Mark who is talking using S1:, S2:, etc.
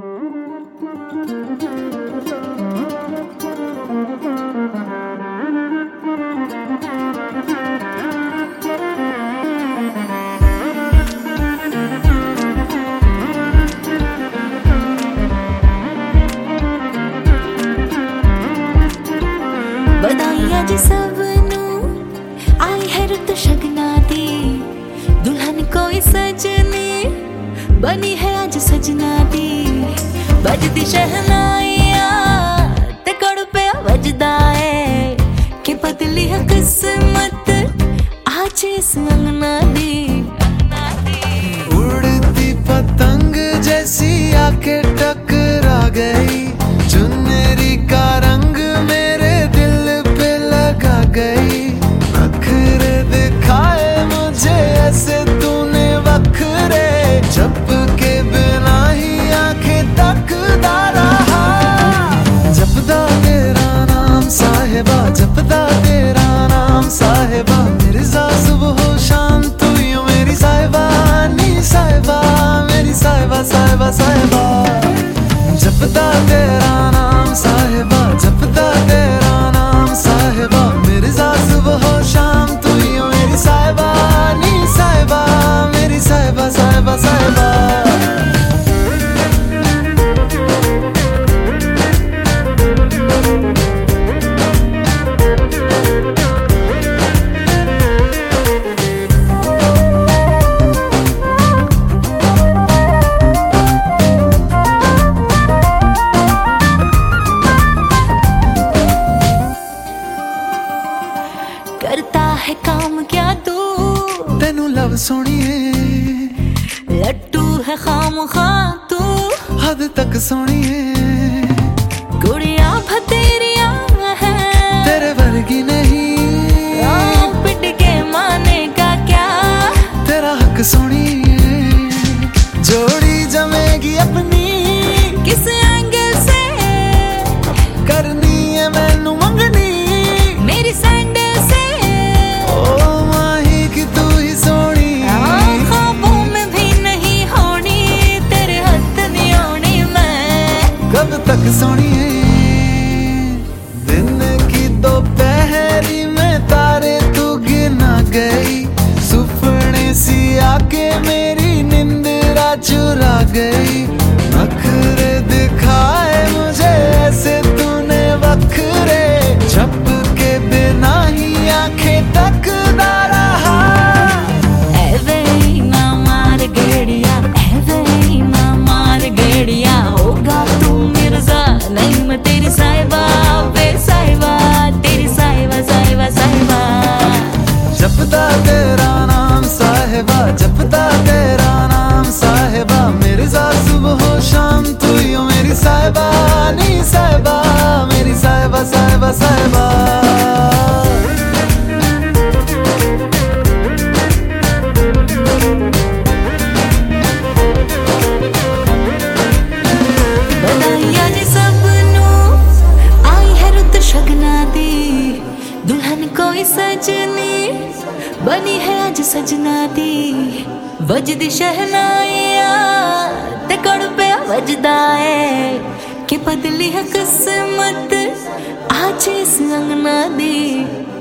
S1: बधाइयां जी सबनू आई है रुत शगना दी, दुल्हन कोई सजनी बनी है आज सजना दी। बजदी शहनाइयां ते कड़ पे बजदा है कि बदली है किस्मत आज इस अंगना दी।
S2: उड़ती पतंग जैसी आके टकरा गई, चुनरी का रंग मेरे दिल पे लगा गई। नखरे दिखाए मुझे ऐसे तूने वखरे, झपके बिना ही आंखें तकदा रहा। जपदा तेरा नाम साहिबा, जपदा तेरा नाम साहिबा, मिर्जा सुबह शाम तू यूं मेरी साहिबा नी साहिबा, मेरी साहिबा साहिबा साहिबा। जपदा तेरा नाम साहिबा, जपदा तेरा नाम साहिबा, मिर्जा सुबह शाम तू यूं मेरी साहिबा नी साहिबा, मेरी साहिबा साहिबा साहिबा।
S1: करता है काम क्या तू,
S2: तेनू लव सोनिए,
S1: लट्टू है खामखा तू,
S2: हद तक सोनिए।
S1: कुड़िया भतेरिया है
S2: तेरे वर्गी नहीं,
S1: पिट के माने का क्या,
S2: तेरा हक सोनिए। जोड़ी जमेगी अपनी
S1: किस एंगल से
S2: करनी है मैनू मंगनी,
S1: मेरी सैंडल से
S2: ओ माही की तू ही सोनी।
S1: ख्वाबों में भी नहीं होनी, तेरे हद नहीं होनी मैं
S2: कब तक सोनिए। दिन की दोपहरी में तारे तू गिना गई, सुपने सी आके मेरी निंदरा चुरा गई। नखरे दिखाए मुझे ऐसे तूने वखरे, झपके बिना ही आंखें तकदा रहा।
S1: ऐवे ही ना मार गेड़िया, ऐवे ही ना मार गेड़िया, होगा तू मिर्जा नहीं मैं तेरी साहिबा, वे साहिबा तेरी साहिबा साहिबा साहिबा।
S2: जपदा तेरा नाम साहिबा, जपदा तेरा नाम साहिबा, मिर्जा सुबह शाम तू यूं मेरी साहिबा नी साहिबा, मेरी साहिबा साहिबा साहिबा।
S1: बधाइयां जी सबनू आई है रुत शगना दी, दुल्हन कोई सजनी बनी है आज सजना दी। बजदी शहनाइयां ते कड़ पे बजदा है कि बदली है किस्मत आज इस अंगना दी।